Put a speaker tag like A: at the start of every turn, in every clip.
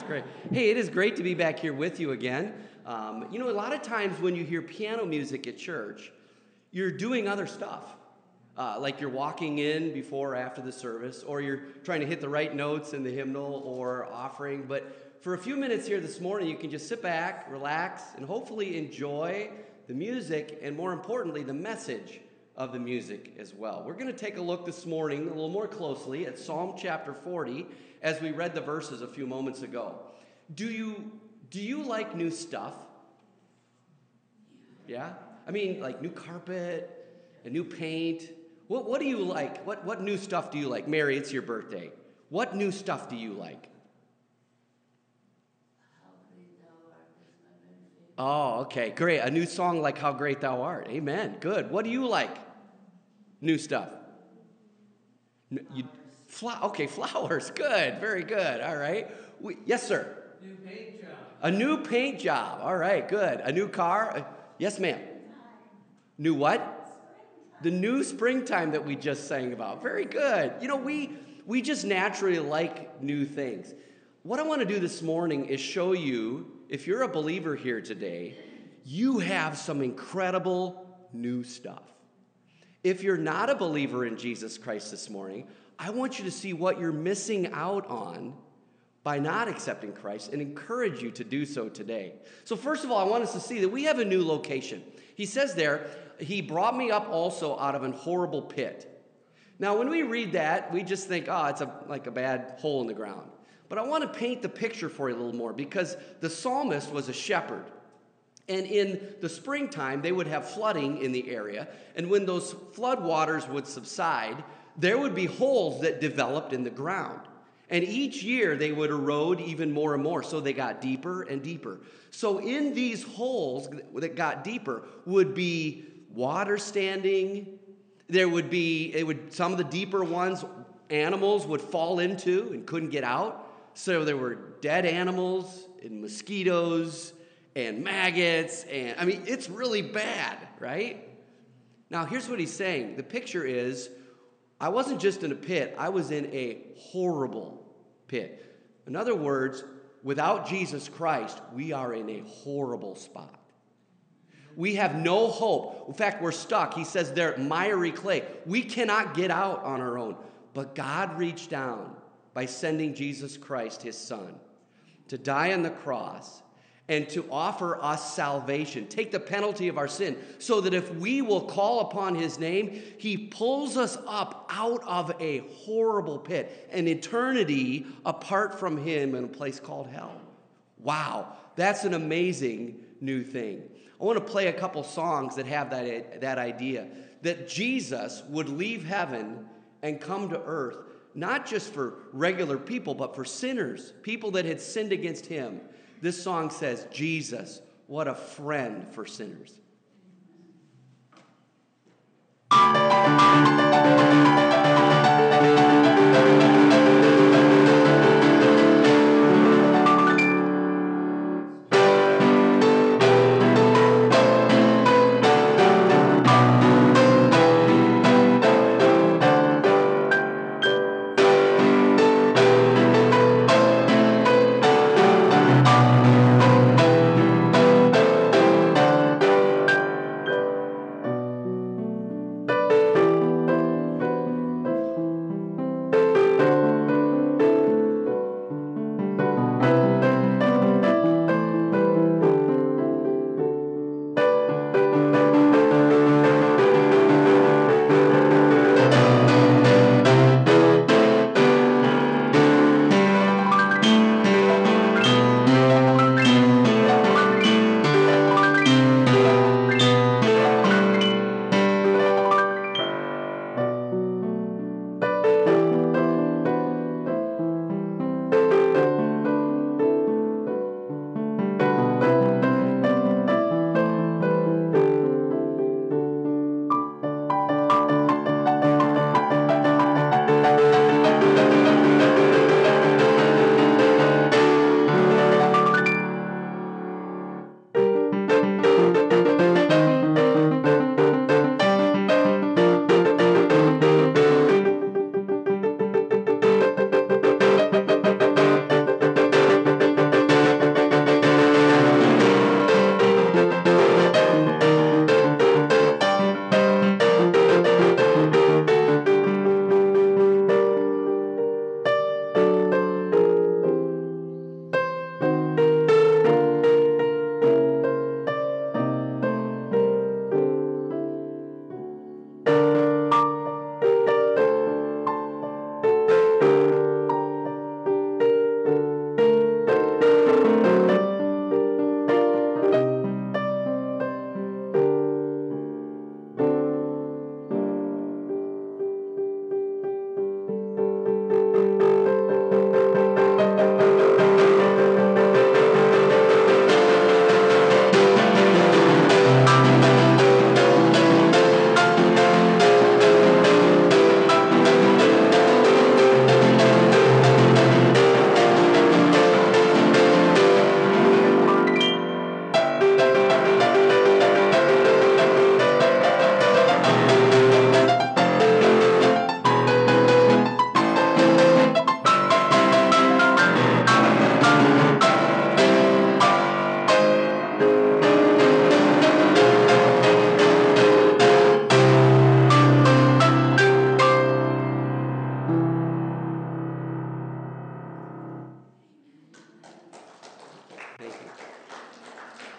A: That's great. Hey, it is great to be back here with you again. A lot of times when you hear piano music at church, you're doing other stuff. Like you're walking in before or after the service, or you're trying to hit the right notes in the hymnal or offering. But for a few minutes here this morning, you can just sit back, relax, and hopefully enjoy the music and, more importantly, the message of the music as well. We're going to take a look this morning a little more closely at Psalm chapter 40 as we read the verses a few moments ago. Do you like new stuff? Yeah? I mean, like new carpet and new paint. What do you like? What new stuff do you like? Mary, it's your birthday. What new stuff do you like? Oh, okay, great. A new song like How Great Thou Art. Amen. Good. What do you like? New stuff. Okay, flowers. Good. Very good. All right. Yes, sir.
B: New paint job.
A: A new paint job. All right, good. A new car. Yes, ma'am. New what? The new springtime that we just sang about. Very good. We just naturally like new things. What I want to do this morning is show you, if you're a believer here today, you have some incredible new stuff. If you're not a believer in Jesus Christ this morning, I want you to see what you're missing out on by not accepting Christ and encourage you to do so today. So first of all, I want us to see that we have a new location. He says there, he brought me up also out of an horrible pit. Now, when we read that, we just think, it's like a bad hole in the ground. But I want to paint the picture for you a little more because the psalmist was a shepherd. And in the springtime, they would have flooding in the area. And when those flood waters would subside, there would be holes that developed in the ground. And each year, they would erode even more and more. So they got deeper and deeper. So in these holes that got deeper would be water standing. Some of the deeper ones, animals would fall into and couldn't get out. So there were dead animals and mosquitoes and maggots. And it's really bad, right? Now, here's what he's saying. The picture is, I wasn't just in a pit. I was in a horrible pit. In other words, without Jesus Christ, we are in a horrible spot. We have no hope. In fact, we're stuck. He says they're miry clay. We cannot get out on our own. But God reached down by sending Jesus Christ, his son, to die on the cross and to offer us salvation, take the penalty of our sin, so that if we will call upon his name, he pulls us up out of a horrible pit, an eternity apart from him in a place called hell. Wow, that's an amazing new thing. I want to play a couple songs that have that idea, that Jesus would leave heaven and come to earth, not just for regular people, but for sinners, people that had sinned against him. This song says, Jesus, what a friend for sinners.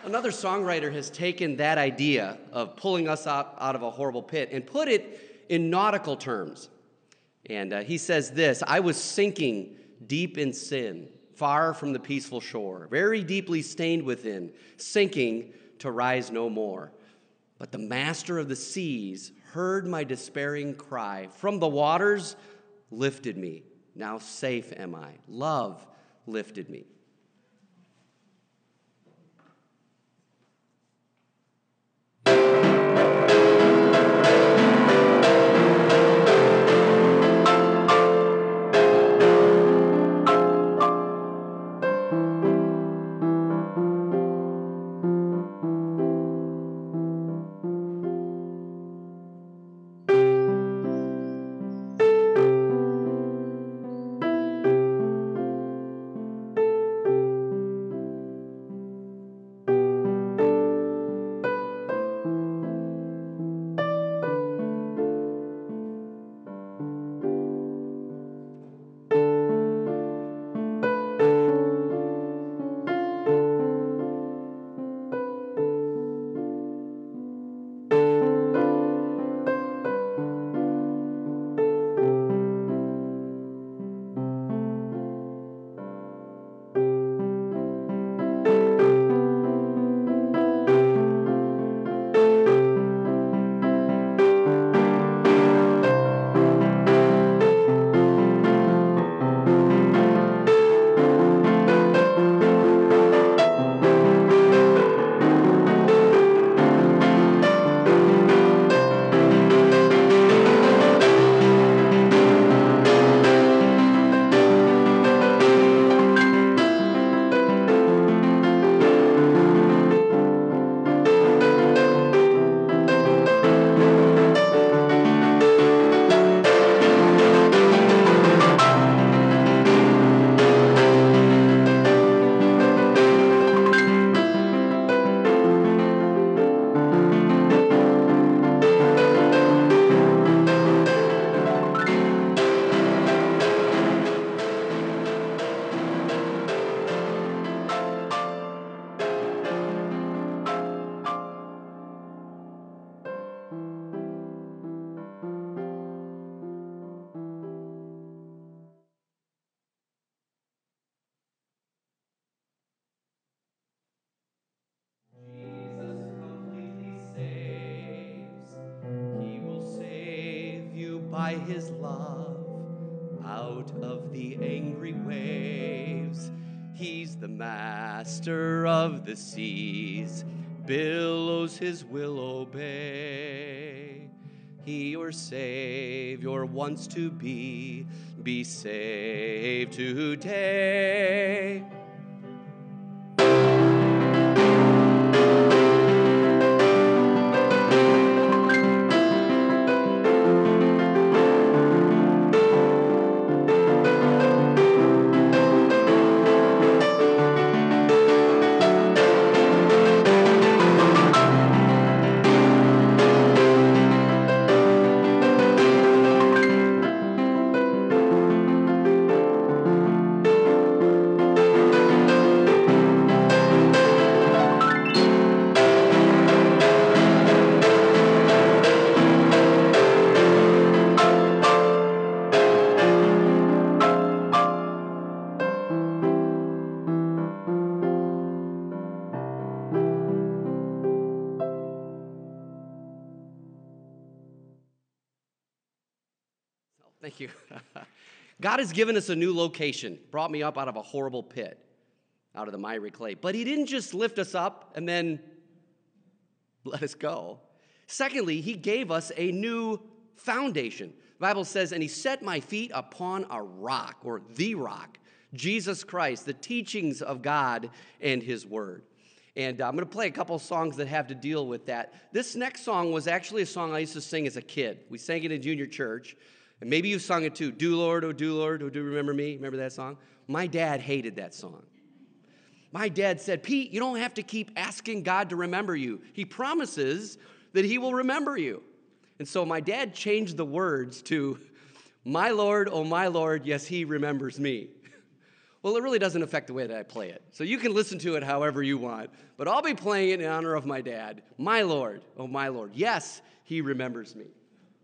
A: Another songwriter has taken that idea of pulling us out of a horrible pit and put it in nautical terms. And he says this: I was sinking deep in sin, far from the peaceful shore, very deeply stained within, sinking to rise no more. But the master of the seas heard my despairing cry. From the waters lifted me. Now safe am I. Love lifted me. By his love out of the angry waves. He's the master of the seas, billows his will obey. He your Savior wants to be saved today. Thank you. God has given us a new location, brought me up out of a horrible pit, out of the miry clay. But he didn't just lift us up and then let us go. Secondly, he gave us a new foundation. The Bible says, and he set my feet upon a rock, or the rock, Jesus Christ, the teachings of God and his word. And I'm going to play a couple of songs that have to deal with that. This next song was actually a song I used to sing as a kid. We sang it in junior church. And maybe you've sung it too. Do Lord, oh do remember me? Remember that song? My dad hated that song. My dad said, Pete, you don't have to keep asking God to remember you. He promises that he will remember you. And so my dad changed the words to, my Lord, oh my Lord, yes, he remembers me. Well, it really doesn't affect the way that I play it. So you can listen to it however you want. But I'll be playing it in honor of my dad. My Lord, oh my Lord. Yes, he remembers me.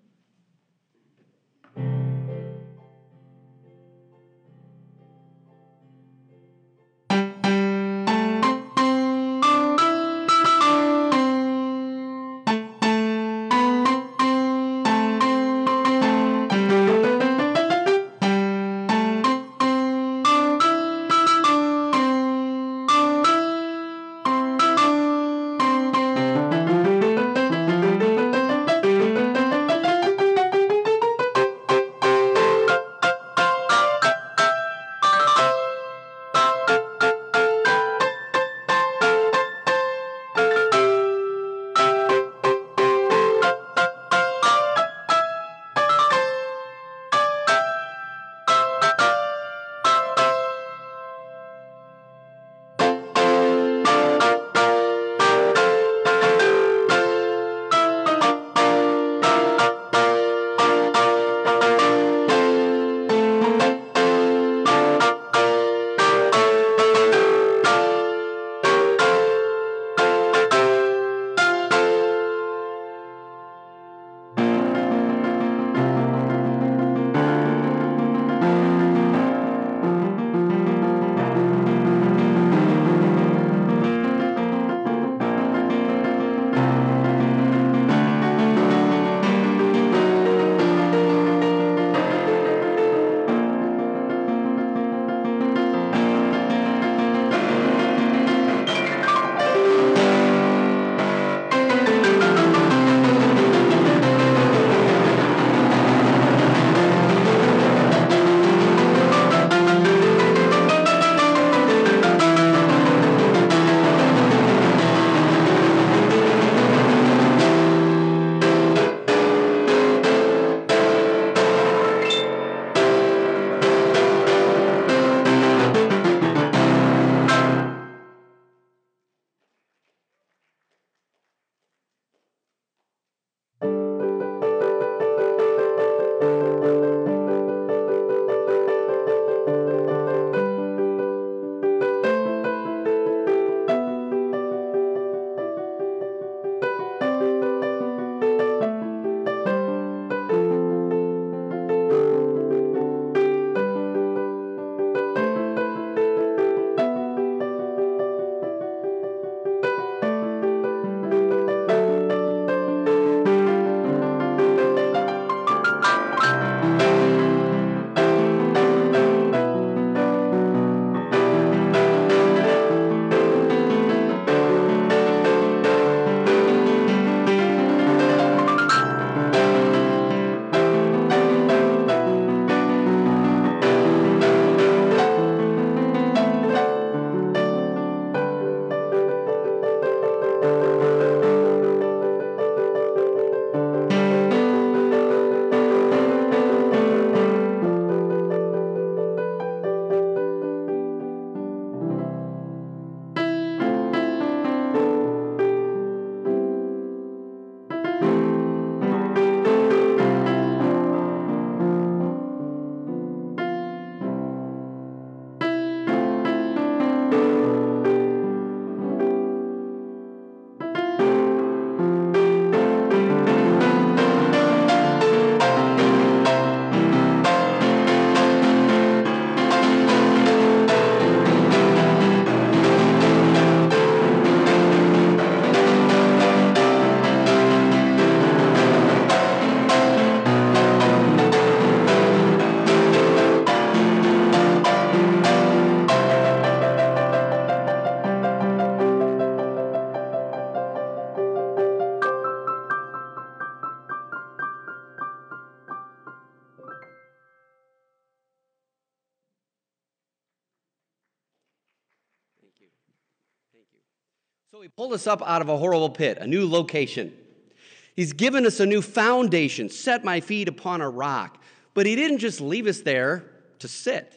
A: So he pulled us up out of a horrible pit, a new location. He's given us a new foundation, set my feet upon a rock. But he didn't just leave us there to sit.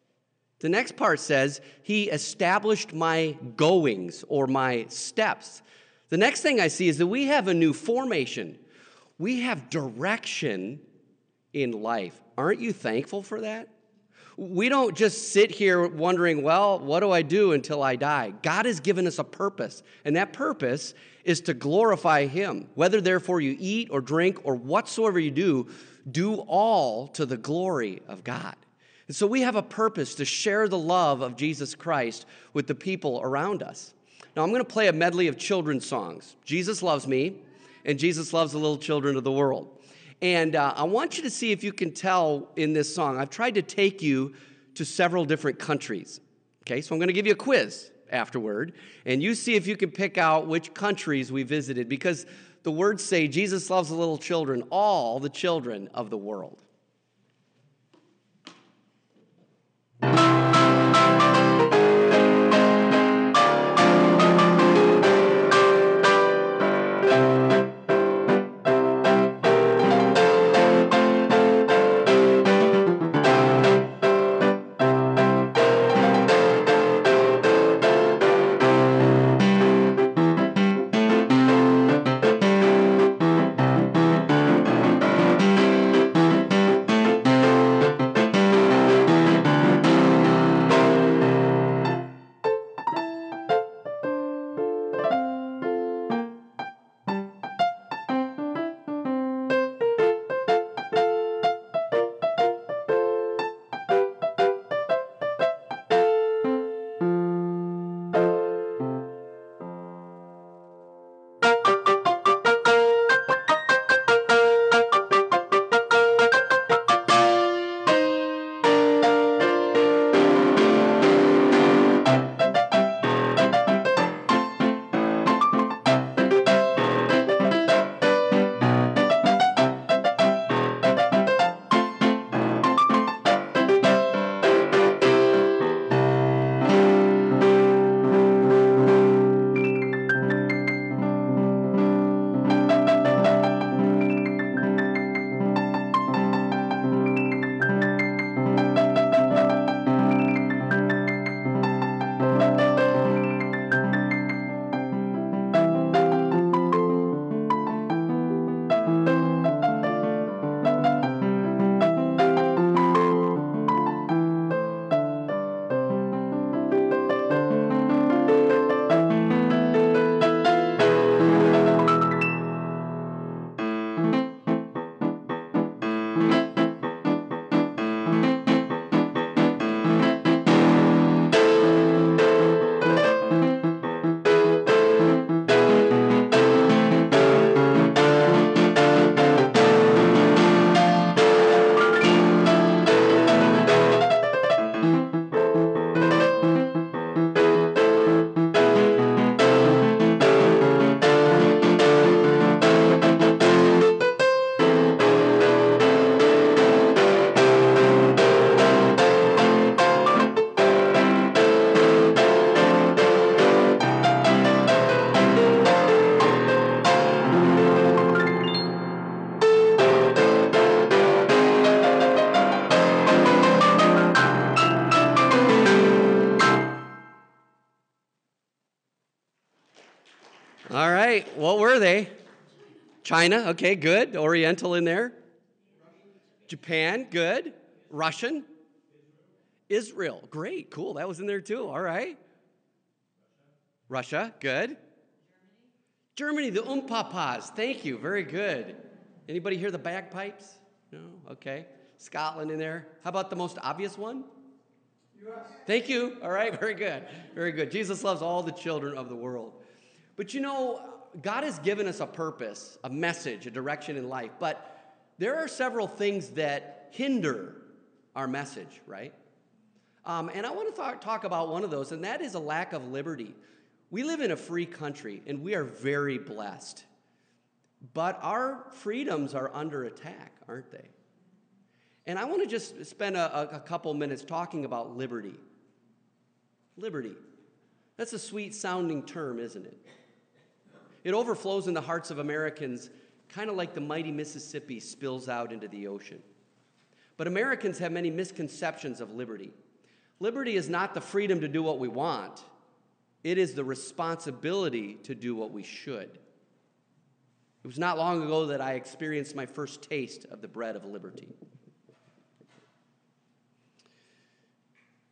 A: The next part says, he established my goings or my steps. The next thing I see is that we have a new formation. We have direction in life. Aren't you thankful for that? We don't just sit here wondering, well, what do I do until I die? God has given us a purpose, and that purpose is to glorify Him. Whether therefore you eat or drink or whatsoever you do all to the glory of God. And so we have a purpose to share the love of Jesus Christ with the people around us. Now I'm going to play a medley of children's songs. Jesus Loves Me, and Jesus Loves the Little Children of the World. And I want you to see if you can tell in this song. I've tried to take you to several different countries. Okay, so I'm going to give you a quiz afterward, and you see if you can pick out which countries we visited, because the words say Jesus loves the little children, all the children of the world. All right, what were they? China, okay, good. Oriental in there. Japan, good. Russian. Israel, great, cool. That was in there too, all right. Russia, good. Germany, the Umpapas, thank you, very good. Anybody hear the bagpipes? No, okay. Scotland in there. How about the most obvious one? US. Thank you, all right, very good, very good. Jesus loves all the children of the world. But you know, God has given us a purpose, a message, a direction in life, but there are several things that hinder our message, right? And I want to talk about one of those, and that is a lack of liberty. We live in a free country, and we are very blessed. But our freedoms are under attack, aren't they? And I want to just spend a couple minutes talking about liberty. Liberty. That's a sweet-sounding term, isn't it? It overflows in the hearts of Americans, kind of like the mighty Mississippi spills out into the ocean. But Americans have many misconceptions of liberty. Liberty is not the freedom to do what we want. It is the responsibility to do what we should. It was not long ago that I experienced my first taste of the bread of liberty.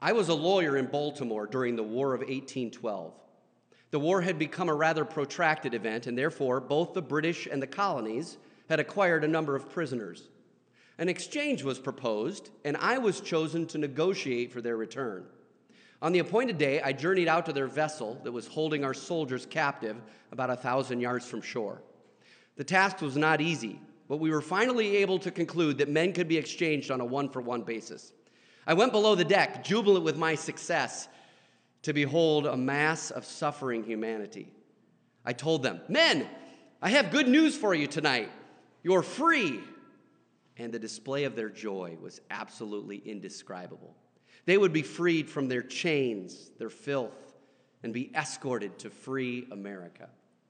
A: I was a lawyer in Baltimore during the War of 1812. The war had become a rather protracted event, and therefore both the British and the colonies had acquired a number of prisoners. An exchange was proposed, and I was chosen to negotiate for their return. On the appointed day, I journeyed out to their vessel that was holding our soldiers captive about 1,000 yards from shore. The task was not easy, but we were finally able to conclude that men could be exchanged on a one-for-one basis. I went below the deck, jubilant with my success, to behold a mass of suffering humanity. I told them, "Men, I have good news for you tonight. You're free." And the display of their joy was absolutely indescribable. They would be freed from their chains, their filth, and be escorted to free America.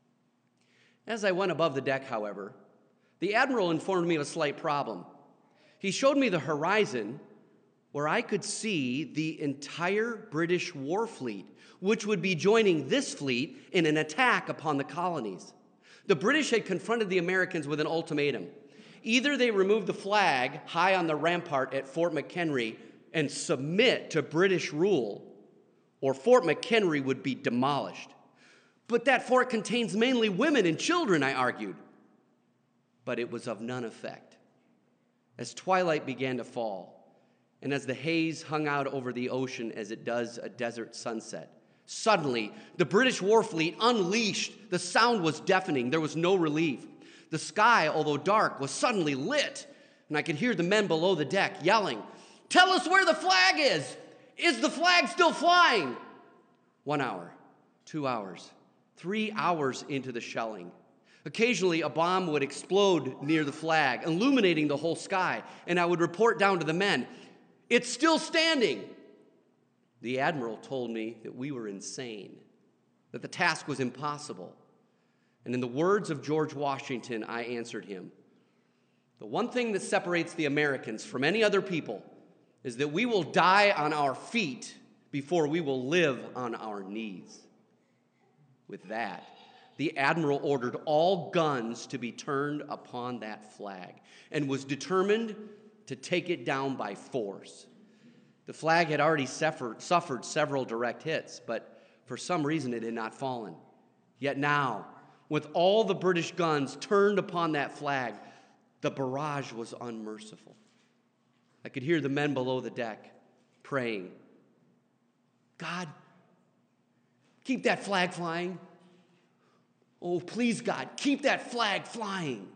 A: As I went above the deck, however, the admiral informed me of a slight problem. He showed me the horizon where I could see the entire British war fleet, which would be joining this fleet in an attack upon the colonies. The British had confronted the Americans with an ultimatum. Either they remove the flag high on the rampart at Fort McHenry and submit to British rule, or Fort McHenry would be demolished. But that fort contains mainly women and children, I argued. But it was of none effect. As twilight began to fall, and as the haze hung out over the ocean as it does a desert sunset, suddenly the British war fleet unleashed. The sound was deafening. There was no relief. The sky, although dark, was suddenly lit, and I could hear the men below the deck yelling, "Tell us where the flag is! Is the flag still flying?" 1 hour, 2 hours, 3 hours into the shelling. Occasionally, a bomb would explode near the flag, illuminating the whole sky, and I would report down to the men, "It's still standing." The admiral told me that we were insane, that the task was impossible. And in the words of George Washington, I answered him, "The one thing that separates the Americans from any other people is that we will die on our feet before we will live on our knees." With that, the admiral ordered all guns to be turned upon that flag and was determined to take it down by force. The flag had already suffered several direct hits, but for some reason it had not fallen. Yet now, with all the British guns turned upon that flag, the barrage was unmerciful. I could hear the men below the deck praying, "God, keep that flag flying. Oh, please, God, keep that flag flying."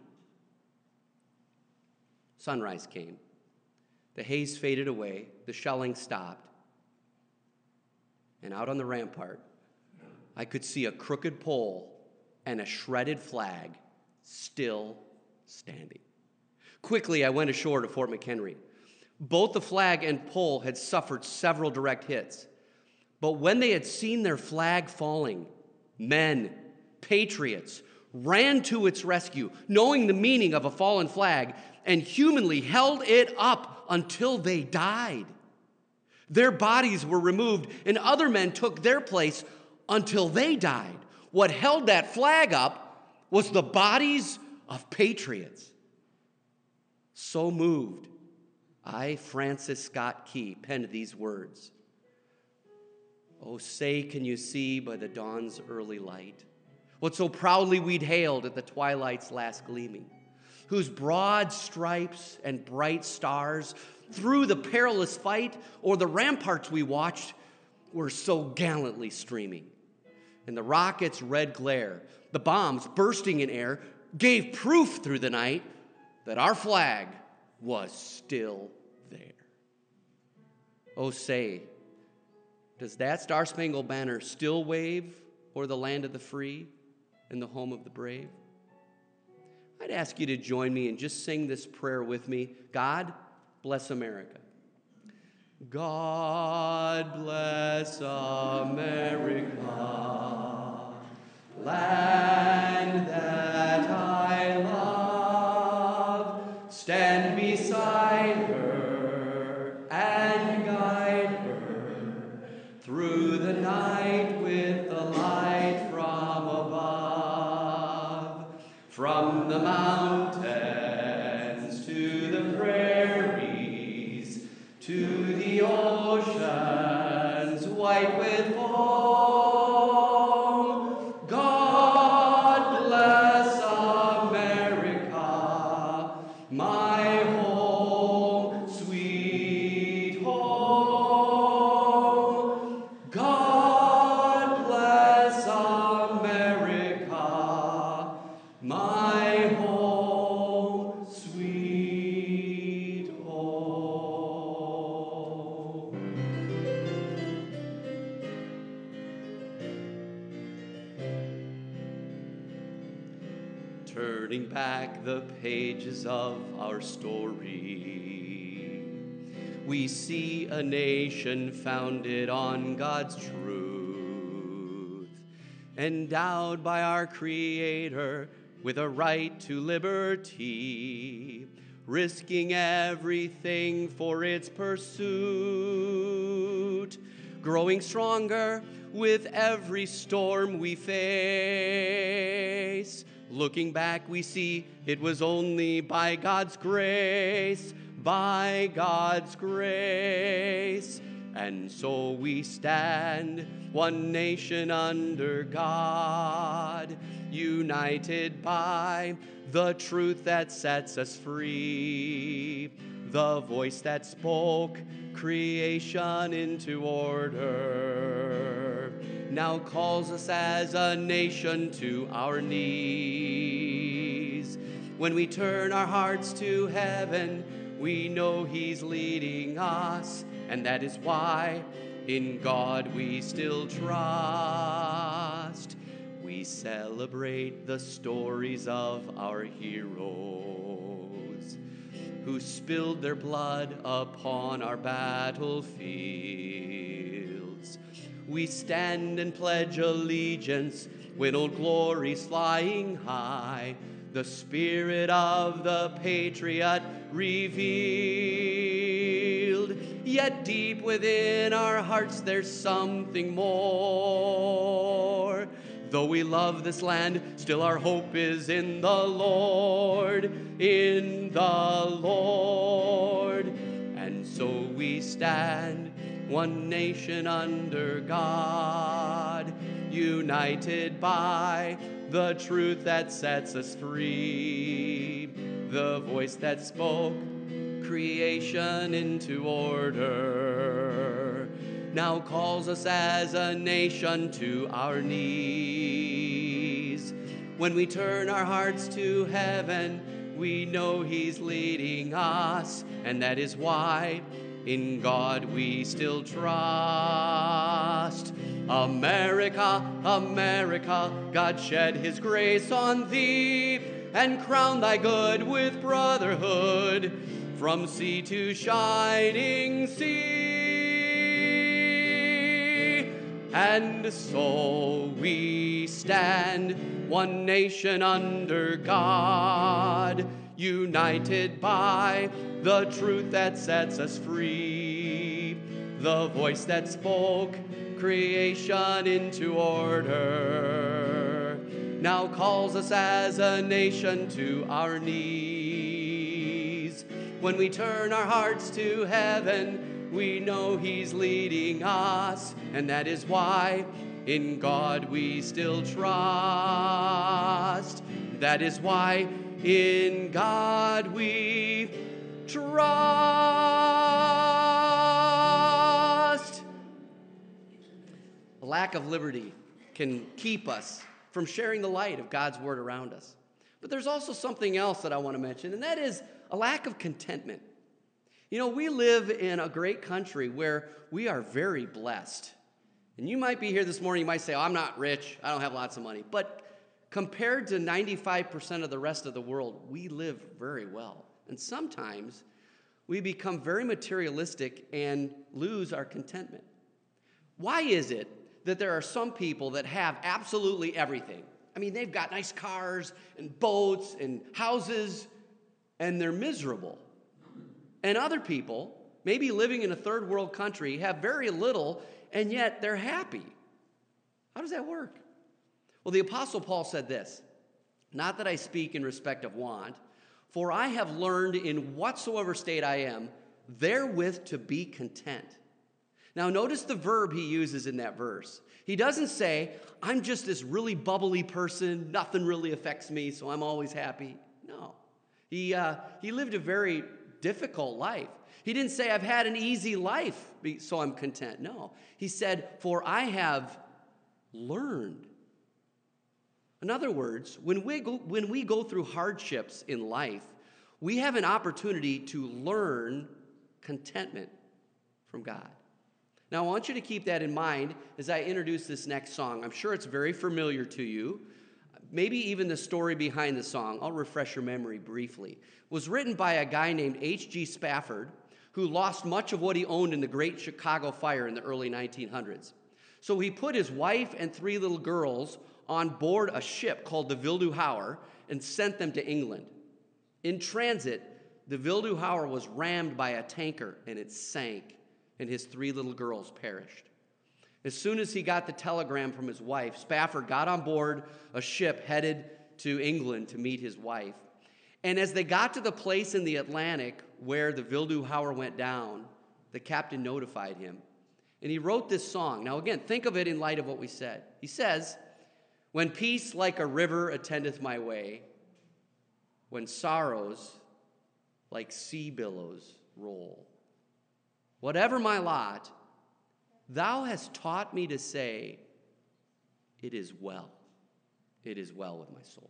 A: Sunrise came. The haze faded away. The shelling stopped. And out on the rampart, I could see a crooked pole and a shredded flag still standing. Quickly, I went ashore to Fort McHenry. Both the flag and pole had suffered several direct hits. But when they had seen their flag falling, men, patriots, ran to its rescue, knowing the meaning of a fallen flag, and humanly held it up until they died. Their bodies were removed, and other men took their place until they died. What held that flag up was the bodies of patriots. So moved, I, Francis Scott Key, penned these words. "Oh, say, can you see by the dawn's early light what so proudly we'd hailed at the twilight's last gleaming, whose broad stripes and bright stars through the perilous fight o'er the ramparts we watched were so gallantly streaming. And the rocket's red glare, the bombs bursting in air, gave proof through the night that our flag was still there." Oh, say, does that star-spangled banner still wave o'er the land of the free and the home of the brave? I'd ask you to join me and just sing this prayer with me. God bless America. God bless America, land that I love. Stand beside her and guide her through the night with the light from above. From the mountains to the prairies, to the ocean Turning back the pages of our story, we see a nation founded on God's truth, endowed by our Creator with a right to liberty, risking everything for its pursuit, growing stronger with every storm we face. Looking back, we see it was only by God's grace, by God's grace. And so we stand, one nation under God, united by the truth that sets us free, the voice that spoke creation into order, now calls us as a nation to our knees. When we turn our hearts to heaven, we know He's leading us, and that is why in God we still trust. We celebrate the stories of our heroes who spilled their blood upon our battlefields. We stand and pledge allegiance when Old Glory's flying high, the spirit of the patriot revealed. Yet deep within our hearts there's something more. Though we love this land, still our hope is in the Lord, in the Lord. And so we stand, one nation under God, united by the truth that sets us free, the voice that spoke creation into order, now calls us as a nation to our knees. When we turn our hearts to heaven, we know He's leading us, and that is why in God we still trust. America, America, God shed His grace on thee and crown thy good with brotherhood from sea to shining sea. And so we stand, one nation under God, united by the truth that sets us free, the voice that spoke creation into order, now calls us as a nation to our knees. When we turn our hearts to heaven, we know He's leading us, and that is why in God we still trust. That is why in God we trust. A lack of liberty can keep us from sharing the light of God's word around us. But there's also something else that I want to mention, and that is a lack of contentment. You know, we live in a great country where we are very blessed. And you might be here this morning, you might say, oh, I'm not rich, I don't have lots of money. But compared to 95% of the rest of the world, we live very well. And sometimes we become very materialistic and lose our contentment. Why is it that there are some people that have absolutely everything? I mean, they've got nice cars and boats and houses, and they're miserable. And other people, maybe living in a third world country, have very little, and yet they're happy. How does that work? Well, the Apostle Paul said this, not that I speak in respect of want, for I have learned in whatsoever state I am, therewith to be content. Now, notice the verb he uses in that verse. He doesn't say, I'm just this really bubbly person, nothing really affects me, so I'm always happy. No. He lived a very difficult life. He didn't say, I've had an easy life, so I'm content. No. He said, for I have learned. In other words, when we go through hardships in life, we have an opportunity to learn contentment from God. Now, I want you to keep that in mind as I introduce this next song. I'm sure it's very familiar to you. maybe even the story behind the song, I'll refresh your memory briefly, was written by a guy named H.G. Spafford, who lost much of what he owned in the Great Chicago Fire in the early 1900s. So he put his wife and 3 little girls on board a ship called the Wildauhauer and sent them to England. In transit, the Wildauhauer was rammed by a tanker and it sank, and his 3 little girls perished. As soon as he got the telegram from his wife, Spafford got on board a ship headed to England to meet his wife. And as they got to the place in the Atlantic where the Wildauhauer went down, the captain notified him. And he wrote this song. Now again, think of it in light of what we said. He says, "When peace like a river attendeth my way, when sorrows like sea billows roll. Whatever my lot, thou hast taught me to say, it is well. It is well with my soul."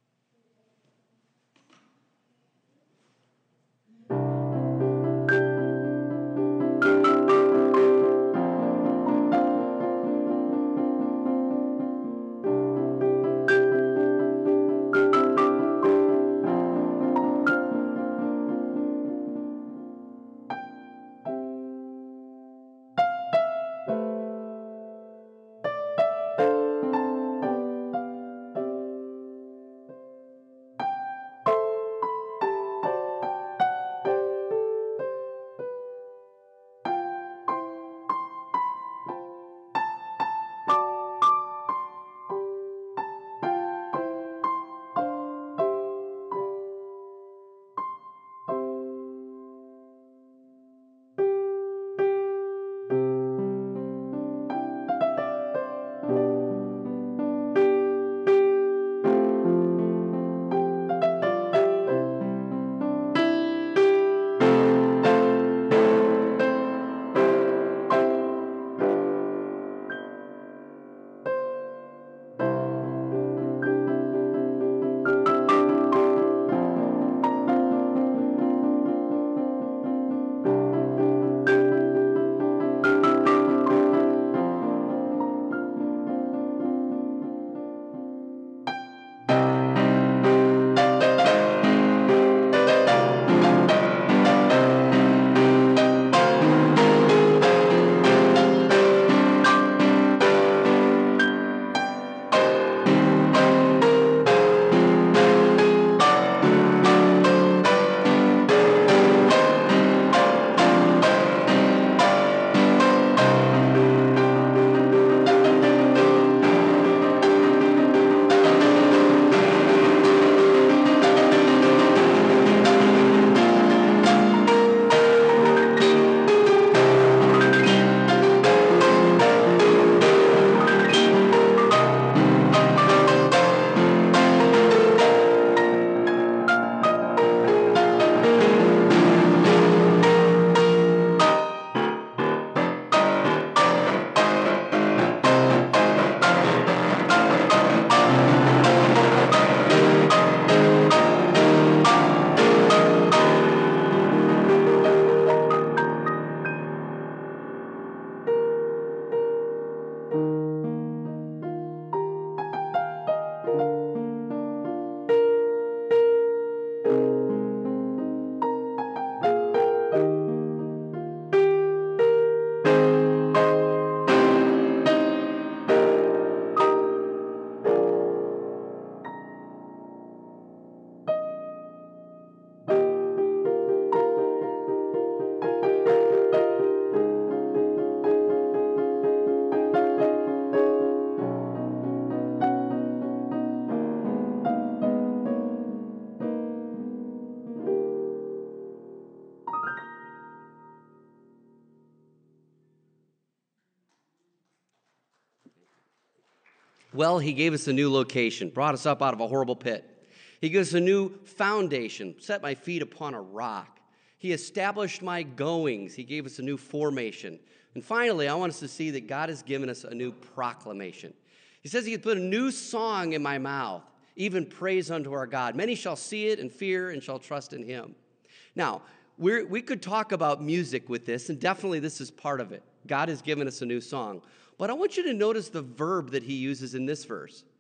A: Well, he gave us a new location, brought us up out of a horrible pit. He gave us a new foundation, set my feet upon a rock. He established my goings. He gave us a new formation. And finally, I want us to see that God has given us a new proclamation. He says he has put a new song in my mouth, even praise unto our God. Many shall see it and fear and shall trust in him. Now, we could talk about music with this, and definitely this is part of it. God has given us a new song. But I want you to notice the verb that he uses in this verse.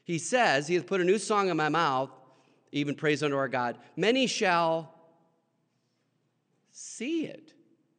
A: He says, he has put a new song in my mouth, even praise unto our God. Many shall see it.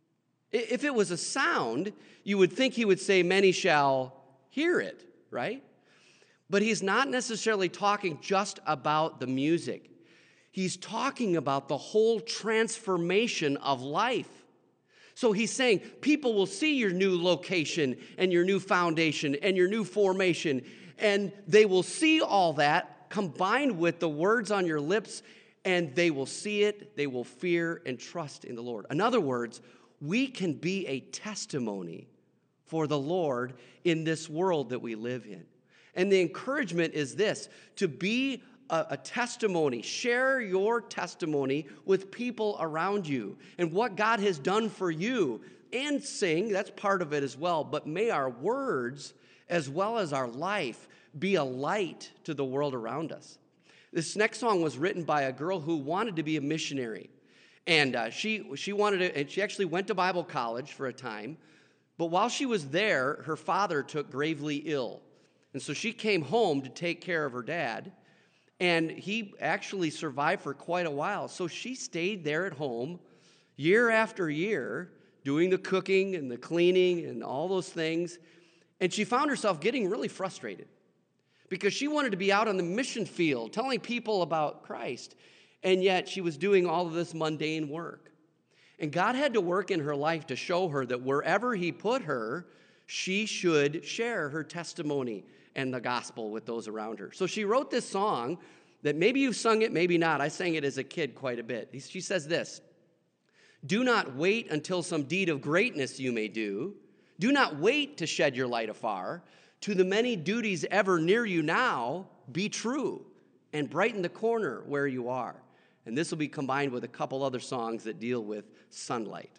A: If it was a sound, you would think he would say, many shall hear it, right? But he's not necessarily talking just about the music. He's talking about the whole transformation of life. So he's saying people will see your new location and your new foundation and your new formation, and they will see all that combined with the words on your lips, and they will see it, they will fear and trust in the Lord. In other words, we can be a testimony for the Lord in this world that we live in. And the encouragement is this, to be a testimony. Share your testimony with people around you and what God has done for you. And sing, that's part of it as well. But may our words, as well as our life, be a light to the world around us. This next song was written by a girl who wanted to be a missionary. And she wanted to, and she actually went to Bible college for a time. But while she was there, her father took gravely ill. And so she came home to take care of her dad. And he actually survived for quite a while. So she stayed there at home year after year, doing the cooking and the cleaning and all those things. And she found herself getting really frustrated because she wanted to be out on the mission field telling people about Christ. And yet she was doing all of this mundane work. And God had to work in her life to show her that wherever he put her, she should share her testimony and the gospel with those around her. So she wrote this song that maybe you've sung it, maybe not. I sang it as a kid quite a bit. She says this, do not wait until some deed of greatness you may do. Do not wait to shed your light afar. To the many duties ever near you now, be true and brighten the corner where you are. And this will be combined with a couple other songs that deal with sunlight.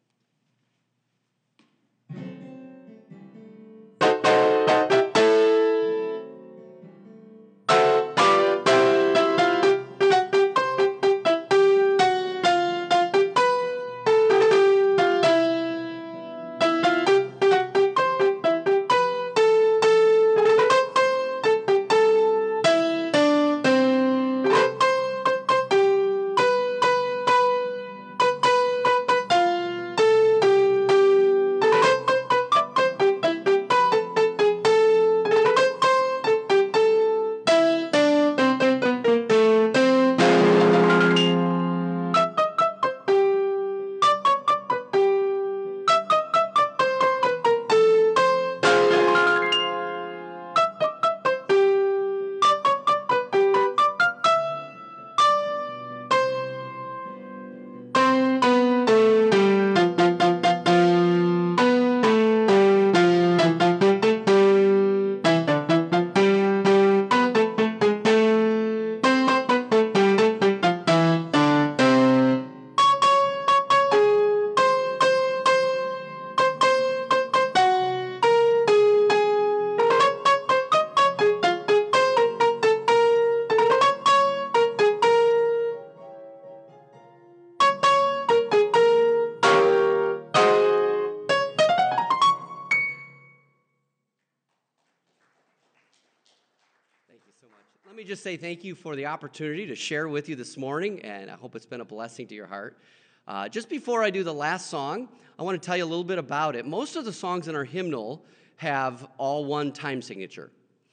A: Let me just say thank you for the opportunity to share with you this morning, and I hope it's been a blessing to your heart. Just before I do the last song, I want to tell you a little bit about it. Most of the songs in our hymnal have all one time signature,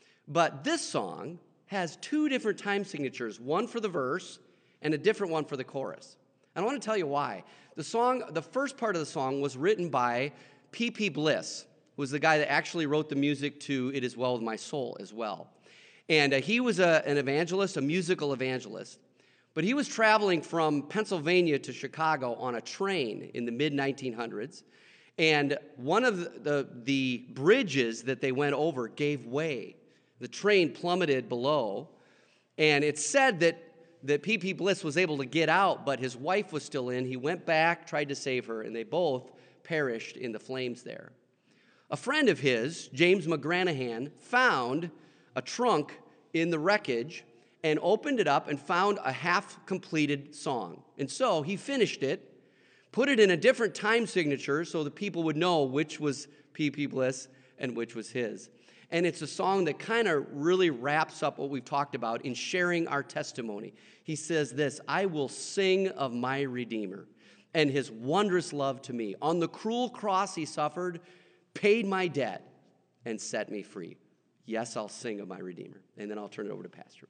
A: but this song has two different time signatures, one for the verse and a different one for the chorus. And I want to tell you why. The first part of the song was written by P.P. Bliss, who was the guy that actually wrote the music to It Is Well With My Soul as well. And he was an evangelist, a musical evangelist. But he was traveling from Pennsylvania to Chicago on a train in the mid-1900s. And one of the bridges that they went over gave way. The train plummeted below. And it's said that P.P. Bliss was able to get out, but his wife was still in. He went back, tried to save her, and they both perished in the flames there. A friend of his, James McGranahan, found a trunk in the wreckage and opened it up and found a half-completed song. And so he finished it, put it in a different time signature so the people would know which was P.P. Bliss and which was his. And it's a song that kind of really wraps up what we've talked about in sharing our testimony. He says this, I will sing of my Redeemer and his wondrous love to me. On the cruel cross he suffered, paid my debt, and set me free. Yes, I'll sing of my Redeemer. And then I'll turn it over to Pastor.